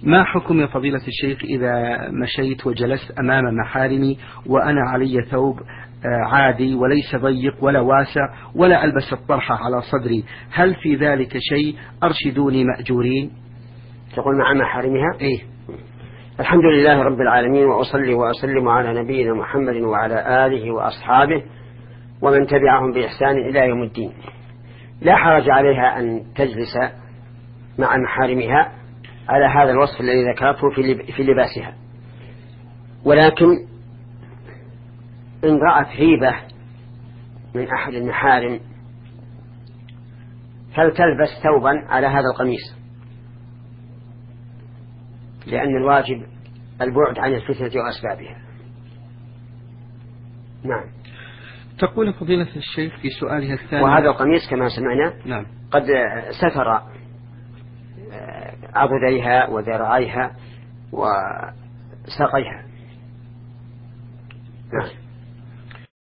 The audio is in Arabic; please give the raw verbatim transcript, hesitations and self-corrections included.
ما حكم يا فضيلة الشيخ إذا مشيت وجلست أمام محارمي وأنا علي ثوب عادي وليس ضيق ولا واسع ولا ألبس الطرحة على صدري، هل في ذلك شيء؟ أرشدوني مأجورين. تقول مع محارمها؟ إيه. الحمد لله رب العالمين، وأصلي وأسلم على نبينا محمد وعلى آله وأصحابه ومن تبعهم بإحسان إلى يوم الدين. لا حرج عليها أن تجلس مع محارمها على هذا الوصف الذي ذكرته في لباسها، ولكن إن رأت هيبة من أحد المحارم فلتلبس ثوبا على هذا القميص، لأن الواجب البعد عن الفتنة وأسبابها. نعم. تقول فضيلة الشيخ في سؤالها الثاني، وهذا القميص كما سمعنا نعم قد ستر عضديها وذراعيها وساقيها. نعم.